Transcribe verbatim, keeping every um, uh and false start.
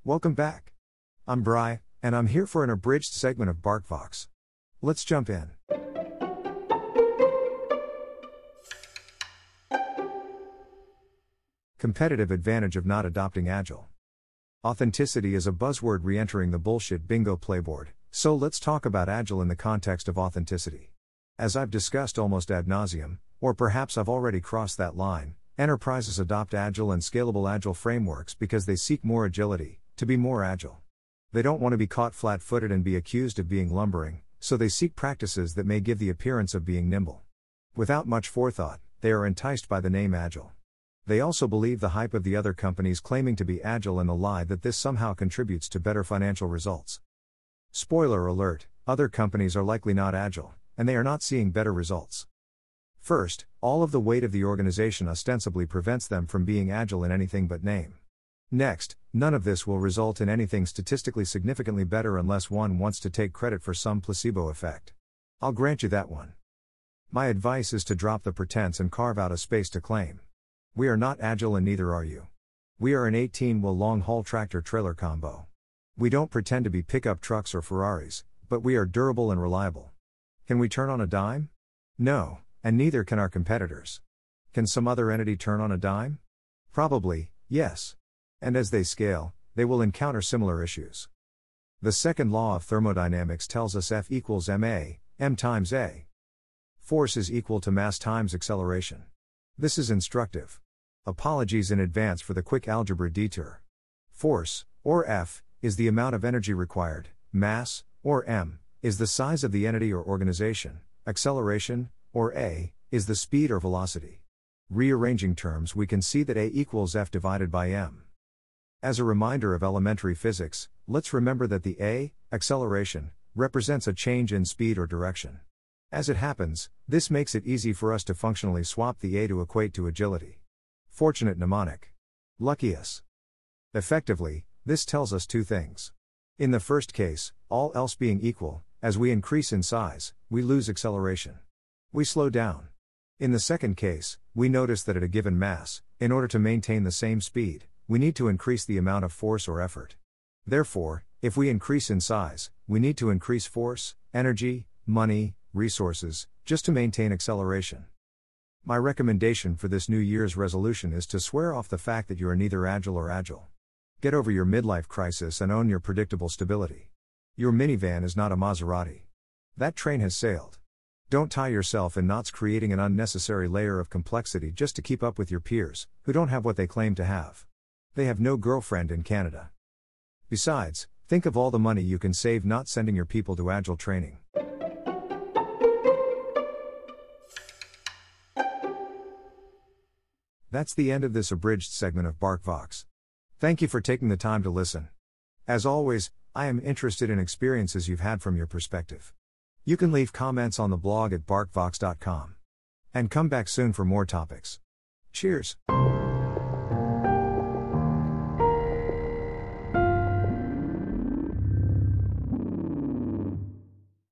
Welcome back. I'm Bry, and I'm here for an abridged segment of BarkVox. Let's jump in. Competitive advantage of not adopting Agile. Authenticity is a buzzword re-entering the bullshit bingo playboard, so let's talk about Agile in the context of authenticity. As I've discussed almost ad nauseum, or perhaps I've already crossed that line, enterprises adopt Agile and scalable Agile frameworks because they seek more agility, to be more agile. They don't want to be caught flat-footed and be accused of being lumbering, so they seek practices that may give the appearance of being nimble. Without much forethought, they are enticed by the name Agile. They also believe the hype of the other companies claiming to be Agile and the lie that this somehow contributes to better financial results. Spoiler alert, other companies are likely not Agile, and they are not seeing better results. First, all of the weight of the organization ostensibly prevents them from being Agile in anything but name. Next, none of this will result in anything statistically significantly better unless one wants to take credit for some placebo effect. I'll grant you that one. My advice is to drop the pretense and carve out a space to claim. We are not Agile and neither are you. We are an eighteen-wheel long-haul tractor-trailer combo. We don't pretend to be pickup trucks or Ferraris, but we are durable and reliable. Can we turn on a dime? No, and neither can our competitors. Can some other entity turn on a dime? Probably, yes. And as they scale, they will encounter similar issues. The second law of thermodynamics tells us F equals ma, m times a. Force is equal to mass times acceleration. This is instructive. Apologies in advance for the quick algebra detour. Force, or F, is the amount of energy required, mass, or m, is the size of the entity or organization, acceleration, or a, is the speed or velocity. Rearranging terms, we can see that a equals F divided by m. As a reminder of elementary physics, let's remember that the a, acceleration, represents a change in speed or direction. As it happens, this makes it easy for us to functionally swap the a to equate to agility. Fortunate mnemonic. Lucky us. Effectively, this tells us two things. In the first case, all else being equal, as we increase in size, we lose acceleration. We slow down. In the second case, we notice that at a given mass, in order to maintain the same speed, we need to increase the amount of force or effort. Therefore, if we increase in size, we need to increase force, energy, money, resources, just to maintain acceleration. My recommendation for this New Year's resolution is to swear off the fact that you are neither Agile or Agile. Get over your midlife crisis and own your predictable stability. Your minivan is not a Maserati. That train has sailed. Don't tie yourself in knots creating an unnecessary layer of complexity just to keep up with your peers, who don't have what they claim to have. They have no girlfriend in Canada. Besides, think of all the money you can save not sending your people to Agile training. That's the end of this abridged segment of BarkVox. Thank you for taking the time to listen. As always, I am interested in experiences you've had from your perspective. You can leave comments on the blog at bark vox dot com. And come back soon for more topics. Cheers!